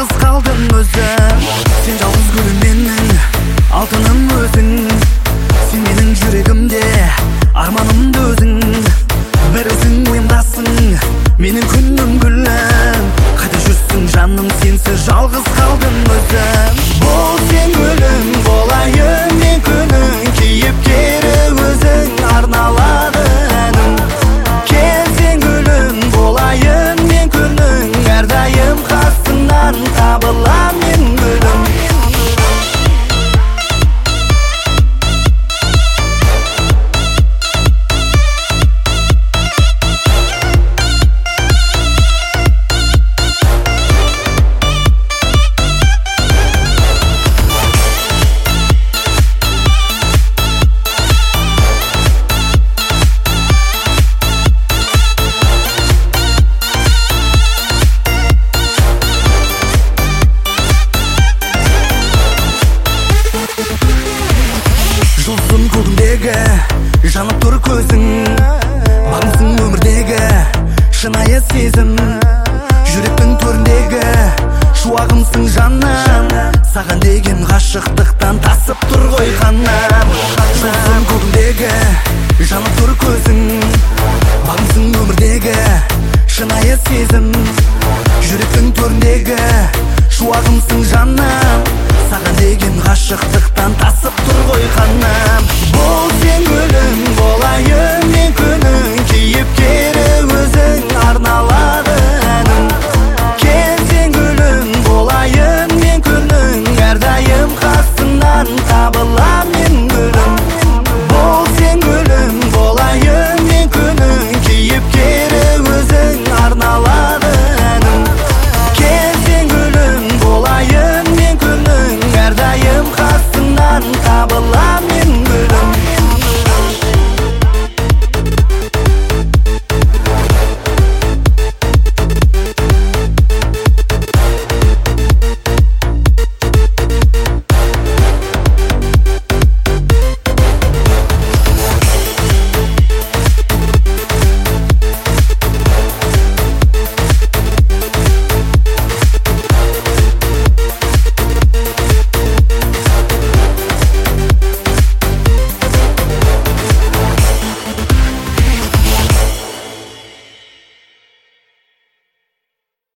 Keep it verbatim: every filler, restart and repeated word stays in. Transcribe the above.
жалғыз қалдым өзім. Сен жалғыз гүлім менің, алтыным өзің. Сен менің жүрегімде, арманымды өзің. Бір өзің ойымдасың, менің күнім гүлім. Қайда жүрсің жаным, сенсіз жалғыз қалдым өзім. Бол сен гүлім, болайын мен күнің. Кейіпкері өзің, арналады әнім. Кел сен гүлім, болайын мен күнің. Әрдайым қасыңнан табылам мен гүлім. Жұлдызым көгімдегі, жанып тұр көзің. Бағымсың өмірдегі, шынайы сезім. Жүректің төріндегі, шуағымсың жаным. Саған деген ғашықтықтан тасып тұр ғой қаным. Жұлдызым көгімдегі, жанып тұр көзің. Бағымсың өмірдегі, шынайы сезім. Жүректің төріндегі, шуағымсың жаным. Саған деген ғашықтықтан тасып тұр ғой қаным. Бол сен гүлім, болайын мен күнің. Кейіпкері өзің, арналады